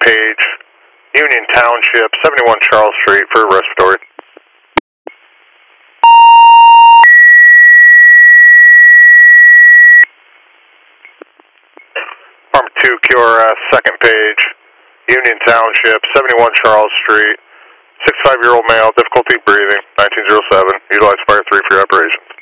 page, Union Township, 71 Charles Street for respiratory. Department 2 QRS, second page, Union Township, 71 Charles Street, 65-year-old male, difficulty breathing, 1907, utilize Fire 3 for your operations.